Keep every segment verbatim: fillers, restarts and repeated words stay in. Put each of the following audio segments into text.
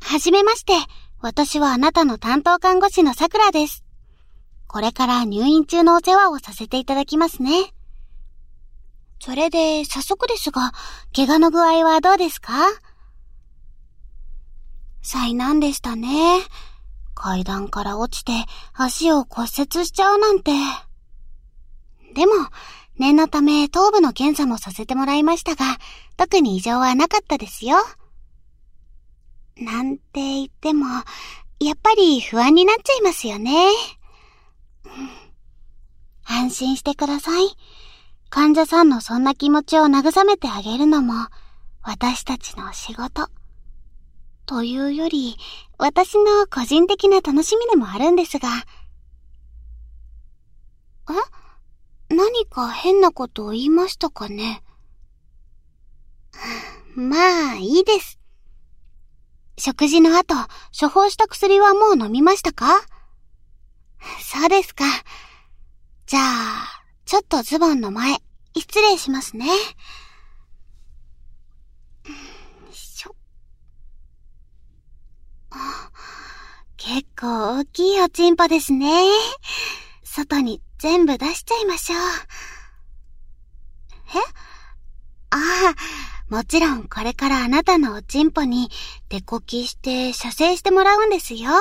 はじめまして。私はあなたの担当看護師のさくらです。これから入院中のお世話をさせていただきますね。それで、早速ですが、怪我の具合はどうですか？災難でしたね。階段から落ちて足を骨折しちゃうなんて。でも、念のため頭部の検査もさせてもらいましたが、特に異常はなかったですよ。なんて言っても、やっぱり不安になっちゃいますよね。安心してください。患者さんのそんな気持ちを慰めてあげるのも、私たちの仕事。というより、私の個人的な楽しみでもあるんですが。え？何か変なことを言いましたかね？まあ、いいです。食事の後、処方した薬はもう飲みましたか？そうですか。じゃあ、ちょっとズボンの前、失礼しますね。よいしょ。結構大きいおちんぽですね。外に全部出しちゃいましょう。え？ああ、もちろんこれからあなたのおちんぽにデコキして射精してもらうんですよ。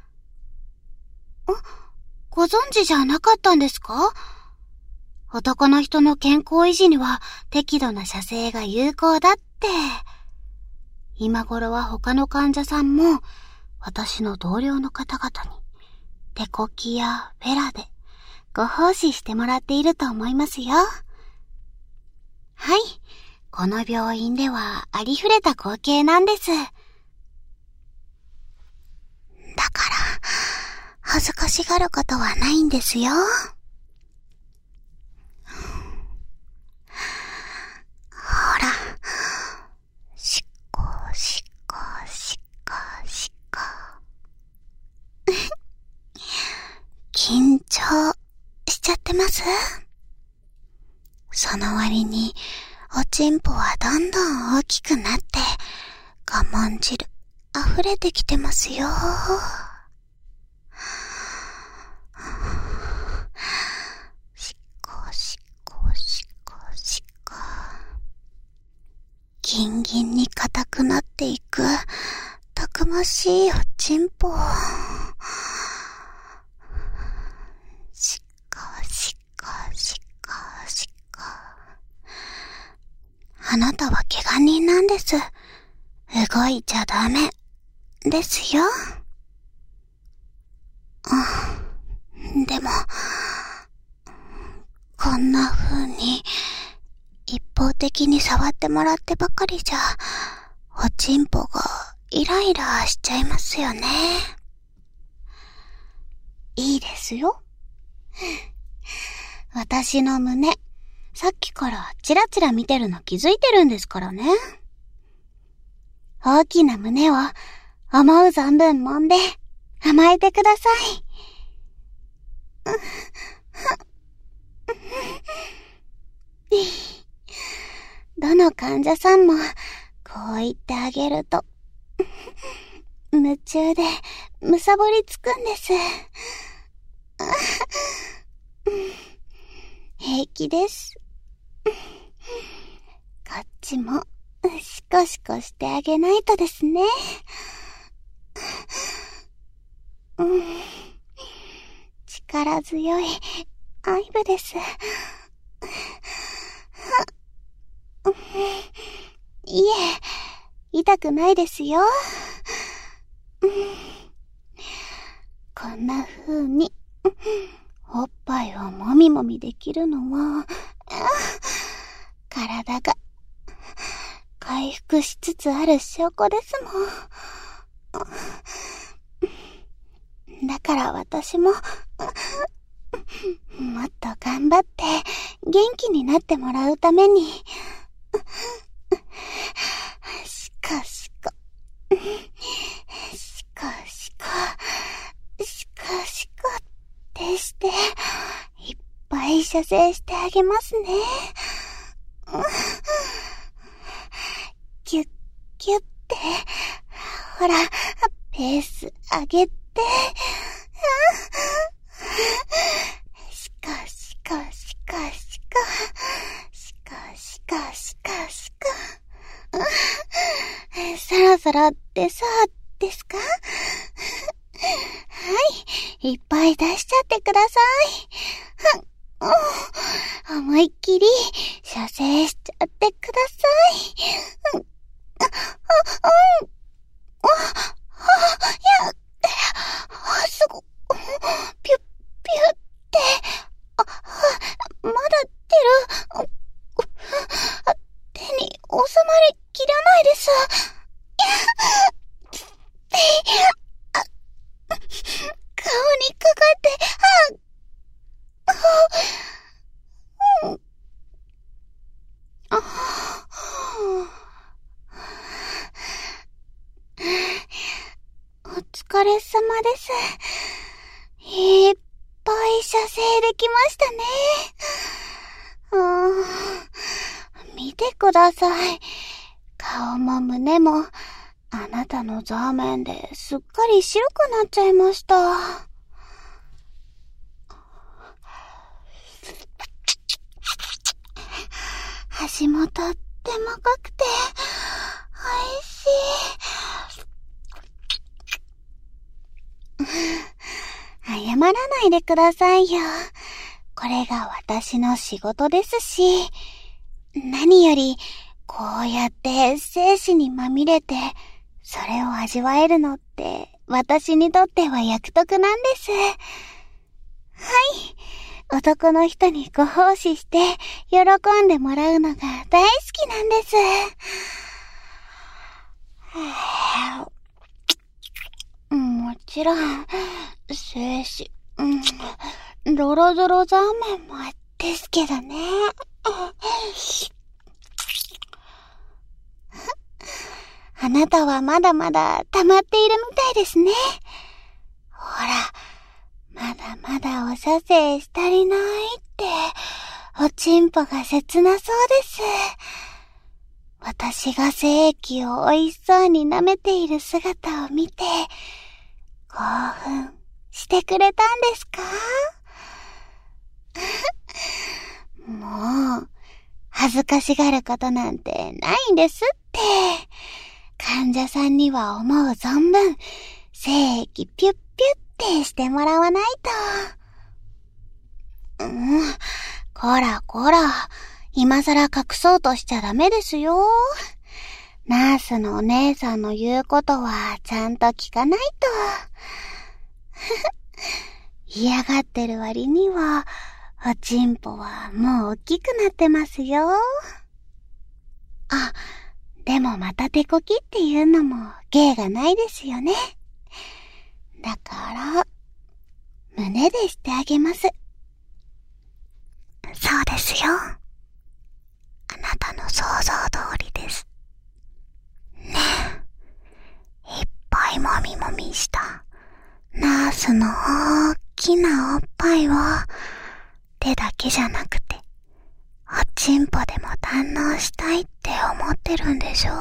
ご存知じゃなかったんですか？男の人の健康維持には適度な射精が有効だって。今頃は他の患者さんも私の同僚の方々にデコキやフェラでご奉仕してもらっていると思いますよ。はい、この病院ではありふれた光景なんです。だから恥ずかしがることはないんですよ。ほら、しっこしっこしっこしっこ。緊張しちゃってます？その割におちんぽはどんどん大きくなって我慢汁溢れてきてますよ。しっこしっこしっこしっこ。ギンギンに硬くなっていくたくましいおちんぽ。しっこしっこしっこしっこ。あなたは怪我人なんです。動いちゃダメですよ。うん、でもこんな風に一方的に触ってもらってばかりじゃおちんぽがイライラしちゃいますよね。いいですよ。私の胸、さっきからチラチラ見てるの気づいてるんですからね。大きな胸を思う存分揉んで甘えてください。どの患者さんもこう言ってあげると夢中でむさぼりつくんです。平気です。こっちもシコシコしてあげないとですね。うん、力強い愛撫です。いえ、痛くないですよ。こんな風におっぱいをもみもみできるのは体が回復しつつある証拠ですもん。だから私ももっと頑張って元気になってもらうためにしこしこしこしこしこしこってしていっぱい射精してあげますね。ギュッギュッてほら、ペース上げて。しかしかしかしか。しかしかしかしか。そろそろ出そうですか？はい、いっぱい出しちゃってください。思いっきり射精しちゃってください。うん、あ、あ、うん、あ、あ、いや、あ、すご、ピュッ、ピュッって、あ、まだ出る。手に収まりきらないです。顔にかかって、あ、あ、お疲れ様です。いっぱい射精できましたね。うーん、見てください。顔も胸もあなたのザーメンですっかり白くなっちゃいました。足もとっても濃くておいしい。謝らないでくださいよ。これが私の仕事ですし、何よりこうやって精子にまみれてそれを味わえるのって私にとっては役得なんです。はい。男の人にご奉仕して喜んでもらうのが大好きなんです。もちろん、精子、うん、ドロドロザーメンもですけどね。あなたはまだまだ溜まっているみたいですね。ほら、まだまだお射精したりないって、おちんぽが切なそうです。私が精液を美味しそうに舐めている姿を見て、興奮してくれたんですか？もう、恥ずかしがることなんてないんですって。患者さんには思う存分、精液ピュッピュッってしてもらわないと。うん、こらこら、今さら隠そうとしちゃダメですよ。ナースのお姉さんの言うことはちゃんと聞かないと。嫌がってる割には、おちんぽはもう大きくなってますよ。あ、でもまた手こきっていうのも芸がないですよね。だから、胸でしてあげます。そうですよ。あなたの想像通りです。ねえ、いっぱいもみもみしたナースの大きなおっぱいを手だけじゃなくておちんぽでも堪能したいって思ってるんでしょ？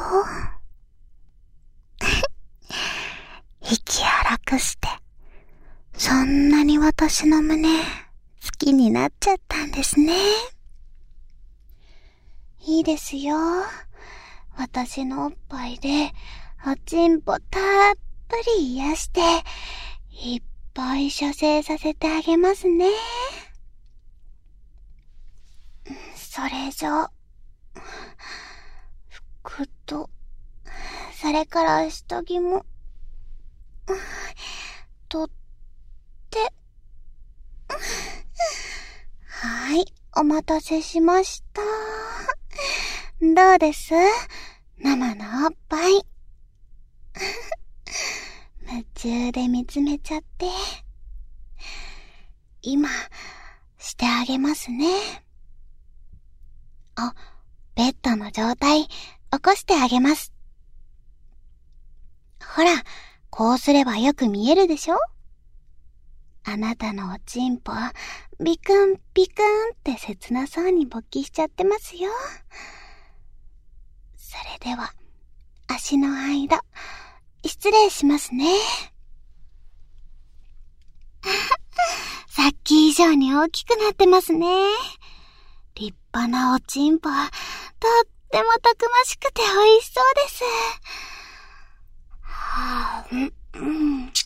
息荒くして、そんなに私の胸好きになっちゃったんですね。いいですよ。私のおっぱいでおちんぽたっぷり癒して、いっぱい射精させてあげますね。それじゃ、服と、それから下着も、とって、はい、お待たせしました。どうです？生のおっぱい。夢中で見つめちゃって。今、してあげますね。あ、ベッドの状態、起こしてあげます。ほら、こうすればよく見えるでしょ？あなたのおちんぽ、ビクンビクンって切なそうに勃起しちゃってますよ。それでは、足の間、 失礼しますね。さっき以上に大きくなってますね。立派なおちんぽ、とってもたくましくて美味しそうです。はぁ、うんうん、ど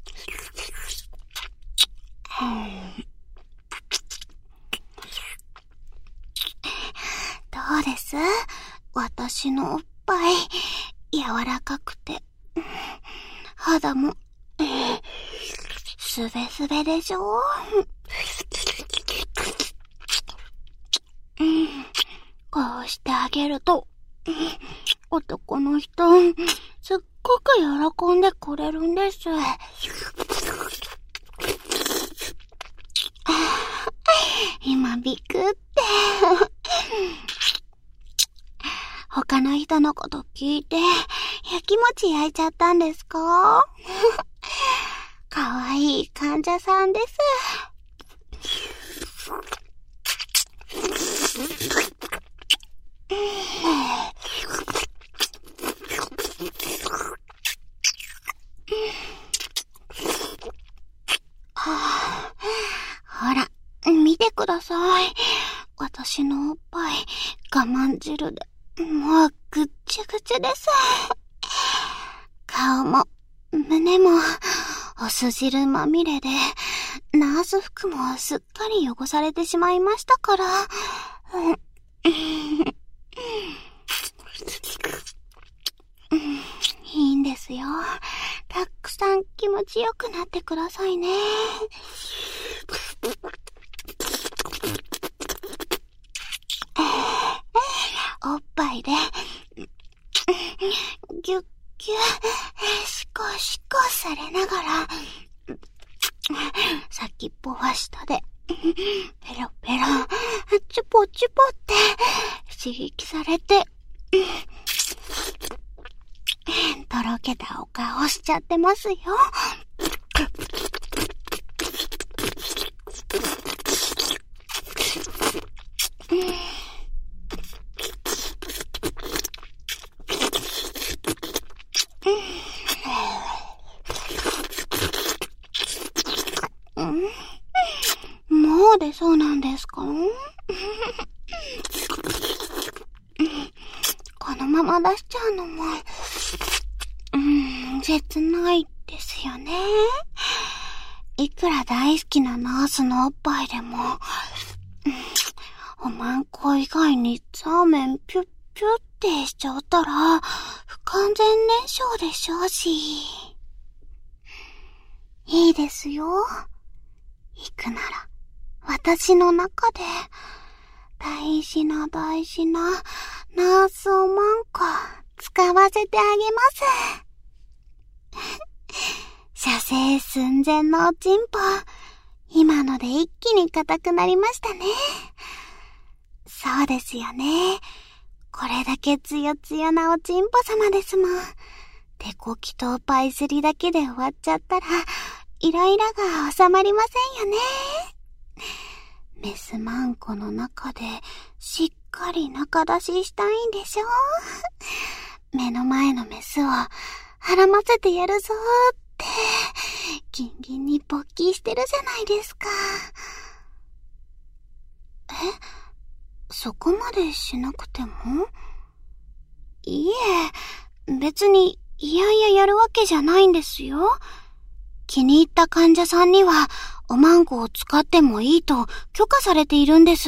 うです？私のおっぱい、柔らかくて、肌も、すべすべでしょ？うん、こうしてあげると、男の人、すっごく喜んでくれるんです。今ビクって他の人のこと聞いてやきもち焼いちゃったんですか？かわいい患者さんです。ほら、見てください。私のおっぱい、我慢汁で、もうぐっちゃぐちゃです。顔も、胸も、お酢汁まみれで、ナース服もすっかり汚されてしまいましたから。いいんですよ。たくさん気持ちよくなってくださいね。おっぱいで、ぎゅっぎゅ、しこしこされながら、先っぽは下で、ペロペロ、チュポチュポって刺激されて、とろけたお顔しちゃってますよ。もう出そうなんですか？このまま出しちゃうのも、うーん、切ないですよね。いくら大好きなナースのおっぱいでも、おまんこ以外にザーメンピュッピュッってしちゃったら、不完全燃焼でしょうし。いいですよ。行くなら、私の中で、大事な大事なナースおまんこ使わせてあげます。射精寸前のおちんぽ、今ので一気に硬くなりましたね。そうですよね。これだけつよつよなおちんぽ様ですもん。手こきとパイスリだけで終わっちゃったら、イライラが収まりませんよね。メスマンコの中でしっかり中出ししたいんでしょ？目の前のメスを孕ませてやるぞーって、ギンギンに勃起してるじゃないですか。え？そこまでしなくても？いえ、別にいやいややるわけじゃないんですよ。気に入った患者さんにはおまんこを使ってもいいと許可されているんです。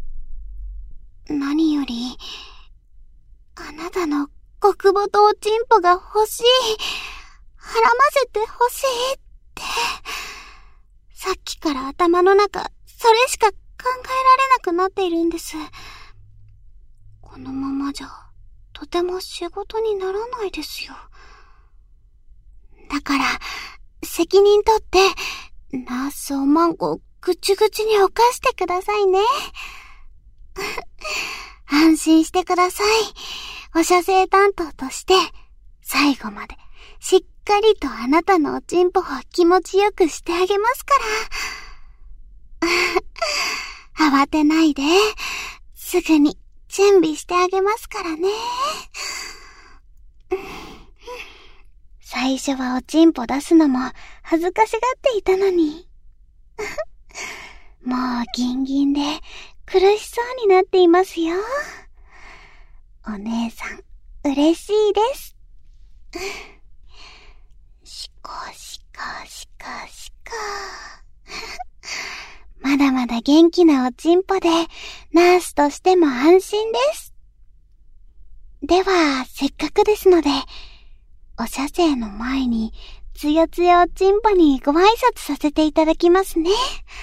何より、あなたの極太おちんぽが欲しい、はらませて欲しいって、さっきから頭の中、それしか考えられなくなっているんです。このままじゃ、とても仕事にならないですよ。だから、責任取って、ナースおまんこをぐちゅぐちゅに犯してくださいね。安心してください。お射精担当として、最後までしっかりとあなたのおちんぽを気持ちよくしてあげますから。慌てないで、すぐに準備してあげますからね。最最初はおちんぽ出すのも恥ずかしがっていたのに。もうギンギンで苦しそうになっていますよ。お姉さん、嬉しいです。しこしこしこしこ。まだまだ元気なおちんぽで、ナースとしても安心です。では、せっかくですので、お射精の前に、つよつよおちんぽにご挨拶させていただきますね。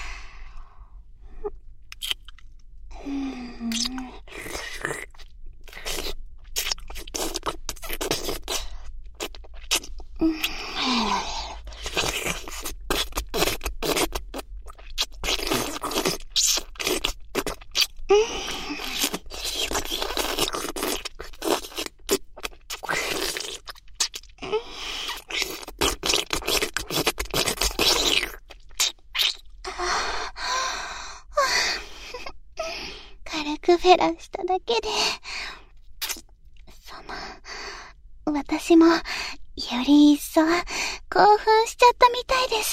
軽くフェラしただけで、その、私も、より一層、興奮しちゃったみたいです。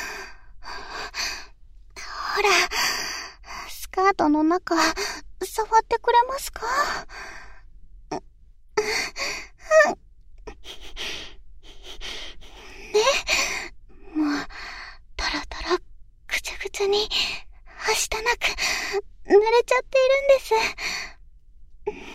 ほら、スカートの中、触ってくれますか？ね、もう、トロトロ、ぐちゃぐちゃに、はしたなく、濡れちゃっているんです。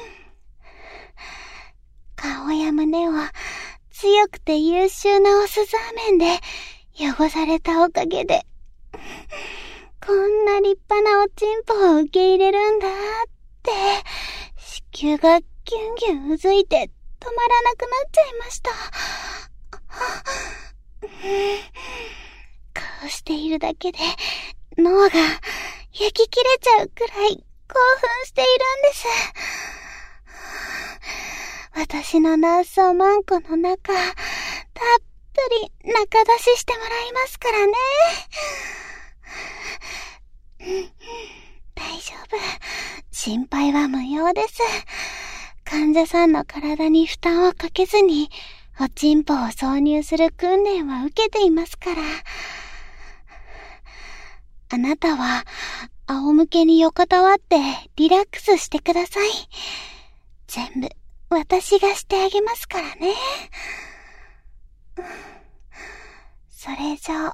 顔や胸を強くて優秀なオスザーメンで汚されたおかげで、こんな立派なおちんぽを受け入れるんだって、子宮がギュンギュンうずいて止まらなくなっちゃいました。こうしているだけで脳が焼き切れちゃうくらい興奮しているんです。私のナースおまんこの中、たっぷり中出ししてもらいますからね。大丈夫。心配は無用です。患者さんの体に負担をかけずに、おちんぽを挿入する訓練は受けていますから。あなたは、仰向けに横たわってリラックスしてください。全部、私がしてあげますからね。それじゃあ、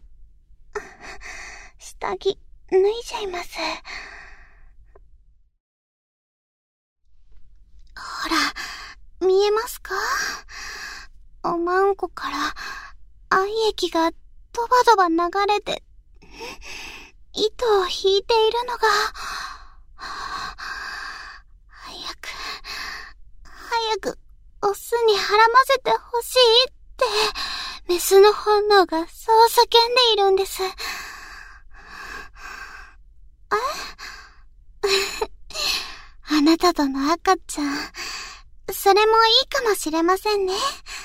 下着、脱いじゃいます。ほら、見えますか？おまんこから愛液がドバドバ流れて、糸を引いているのが、早く、早く、オスに絡ませてほしいって、メスの本能がそう叫んでいるんです。え？あなたとの赤ちゃん、それもいいかもしれませんね。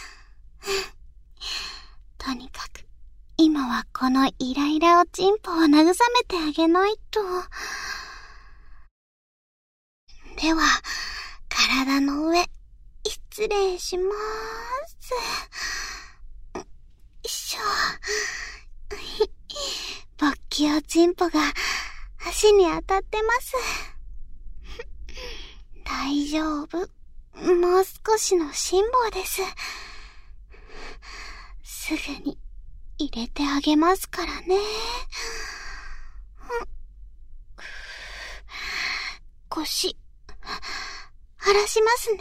とにかく、今はこのイライラおちんぽを慰めてあげないと。では、体の上、失礼しまーす。よいしょ。勃起おちんぽが足に当たってます。大丈夫。もう少しの辛抱です。すぐに入れてあげますからね。腰、晴らしますね。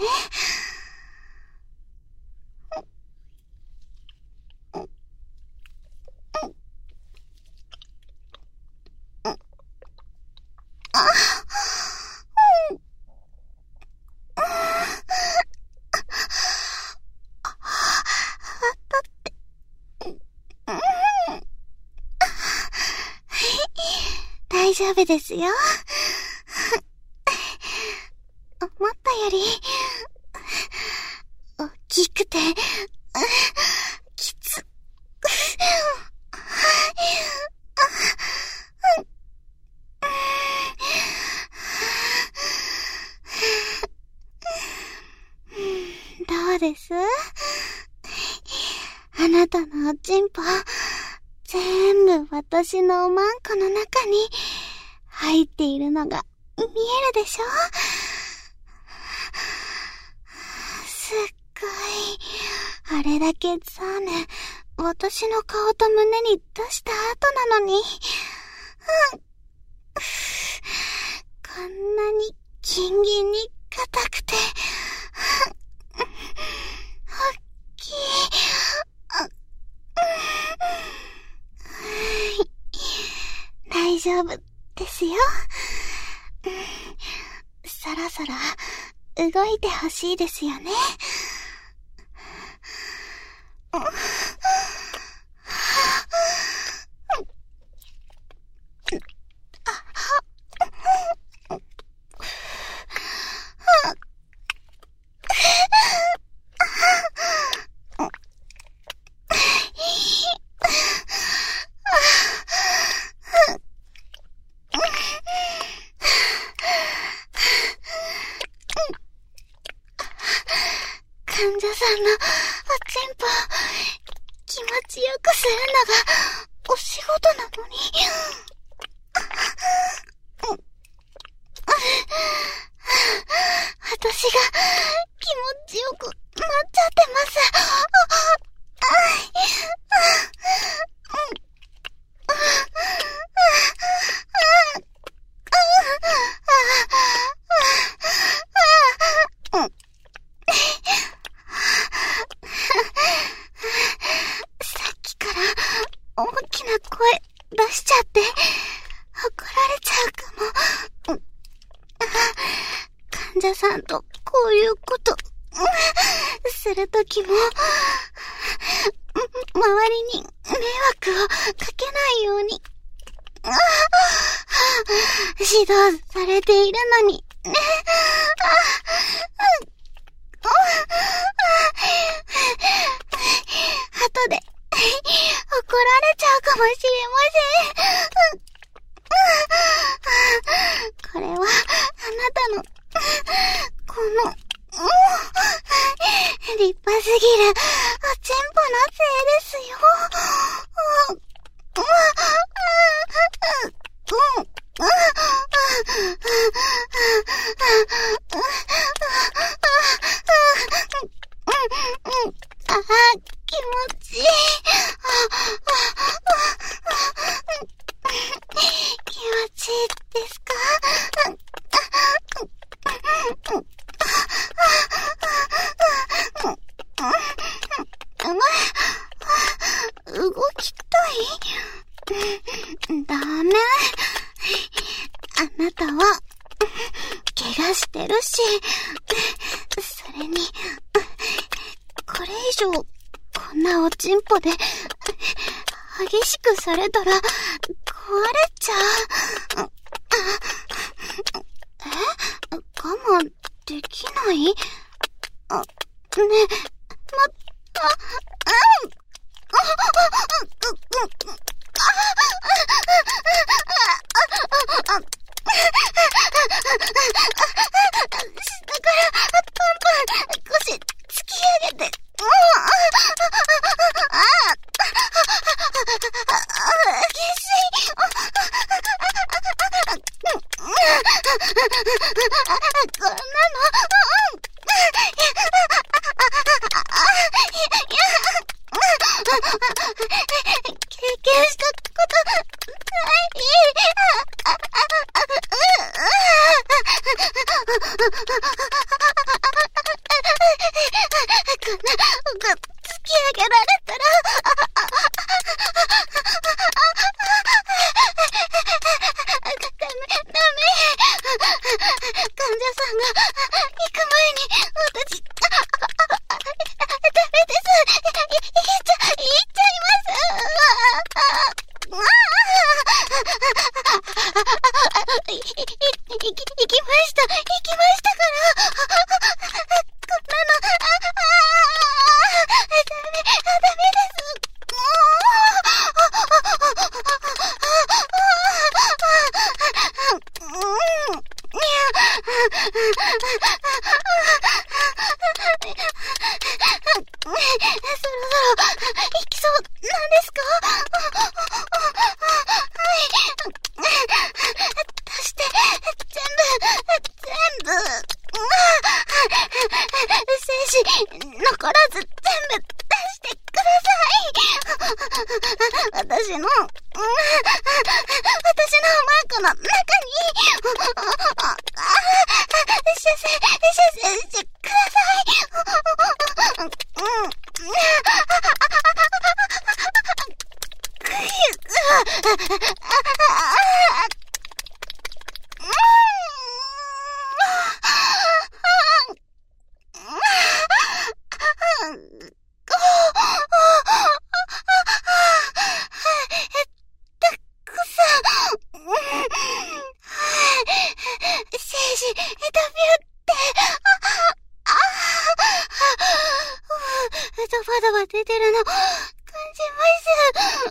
あ、大丈夫ですよ。思ったより、大きくて、きつ。どうです？ なたのおちんぽ、全部私のおまんこの中に入っているのが見えるでしょ？すっごい。あれだけザーネ、私の顔と胸に出した後なのに、うん、こんなにギンギンに硬くて、おっきい。大丈夫ですよ。そろそろ動いてほしいですよね。患者さんのおちんぽ気持ちよくするのがお仕事なのに、私が気持ちよくなっちゃってます。大きな声出しちゃって怒られちゃうかも。患者さんとこういうことするときも周りに迷惑をかけないように指導されているのに後で怒られちゃうかもしれません。これはあなたのこの立派すぎるおちんぽのせいですよ。ああ、気持ちいい。気持ちいいですか？動きたい？ダメ。あなたは怪我してるし、それにこれ以上こんなおちんぽで激しくされたら壊れちゃう。え？我慢できない？あ、ねえ、ま、あ、うん。下からパンパン腰突き上げて、もう、ああ、きつい。こんなの、経験したことない。こんな、突き上げられたら、ダメ、ダメ。患者さんが行く前に、私、ダメです。行っちゃ、行っちゃいます。い、い、い、行きました。行きましたから。こんなの、ダメ、ダメ。 私の、私のマークの中に、射精、射精してください。ドバドバ出てるの感じます。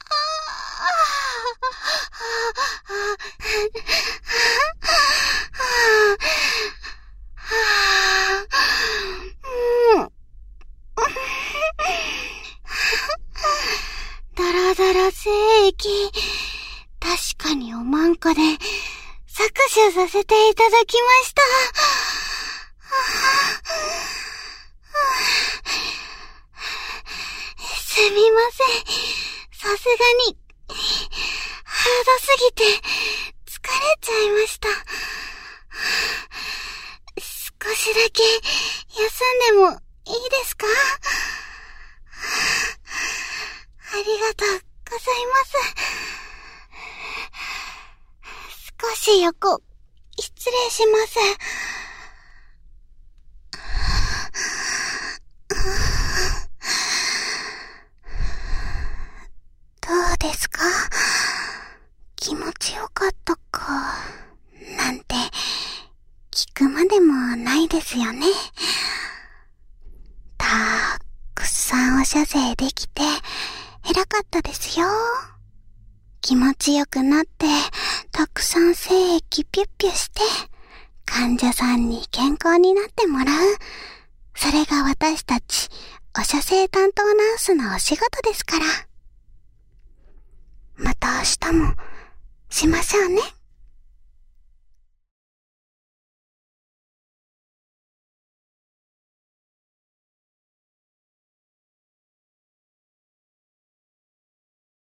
ダラダラ精液、確かにおまんこで搾取させていただきました。すみません。さすがに、ハードすぎて、疲れちゃいました。少しだけ、休んでもいいですか？ありがとうございます。少し横、失礼します。どうですか？気持ちよかったか、なんて、聞くまでもないですよね。たくさんお射精できて、偉かったですよ。気持ちよくなって、たくさん精液ピュッピュして、患者さんに健康になってもらう。それが私たち、お射精担当ナースのお仕事ですから。また明日もしましょうね。